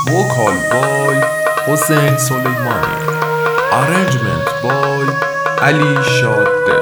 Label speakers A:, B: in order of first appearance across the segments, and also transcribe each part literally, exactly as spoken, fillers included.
A: Vocal by Hossein Soleimani. Arrangement by Ali Shaddel.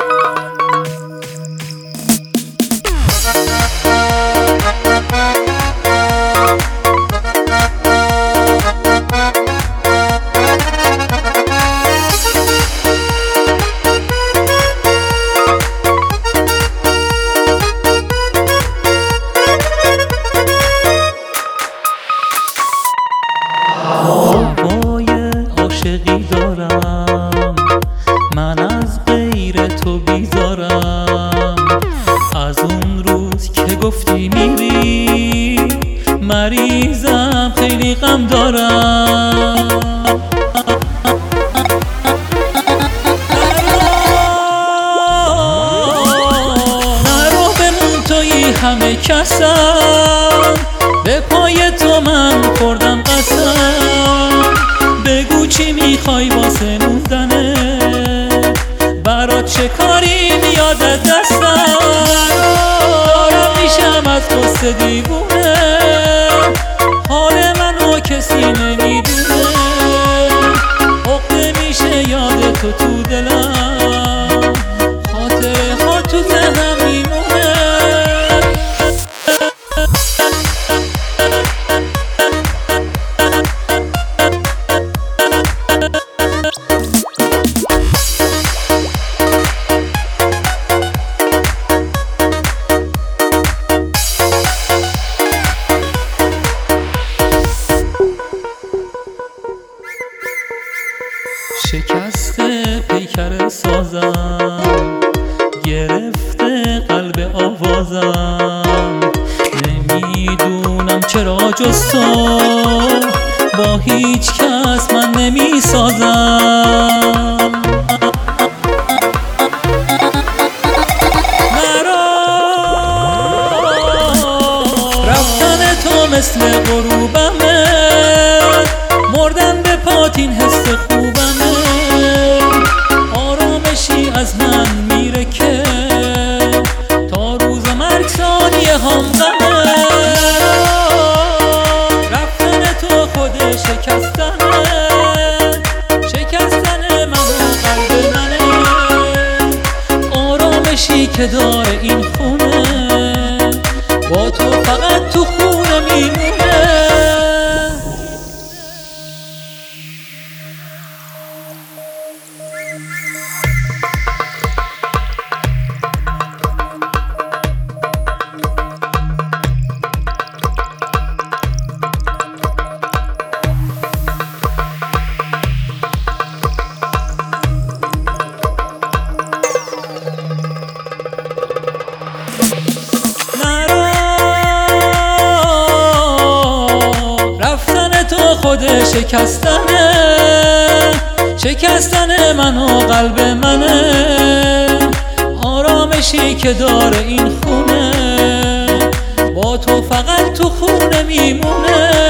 B: هوای عاشقی دارم، من از غیر تو بیزارم. از اون روز که گفتی میری مریضم، خیلی غم دارم. نرو بمون تویی همه کسم، به پای تو من خوردم قسم. بگو چی میخوای واسه موندنه، برات چه کاری میاد دستم. دارم میشم از قصه دیوونه، حال منو کسی نمیدونه. عقده میشه یاد تو تو دلم، خاطره ها تو ذهنم میمونه. شکسته پیکر سازم، گرفته قلب آوازم. نمیدونم چرا جز تو با هیچ کس من نمیسازم. رفتن تو مثل غروبمه، مردن به پات این حس خوبمه. آرامشی از من میره که تا روز مرگ ثانیه هم غمه. رفتن تو خود شکستنه، شکستن من و قلب منه. آرامشی که داره این خونه، با تو فقط تو خونه میمونه. خود شکستنه، شکستن من و قلب منه. آرامشی که داره این خونه، با تو فقط تو خونه میمونه.